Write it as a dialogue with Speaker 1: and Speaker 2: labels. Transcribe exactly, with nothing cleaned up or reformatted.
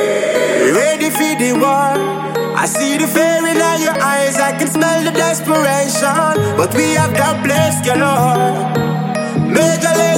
Speaker 1: Ready for the war. I see the fear in all your eyes, I can smell the desperation. But we have that place galore. Major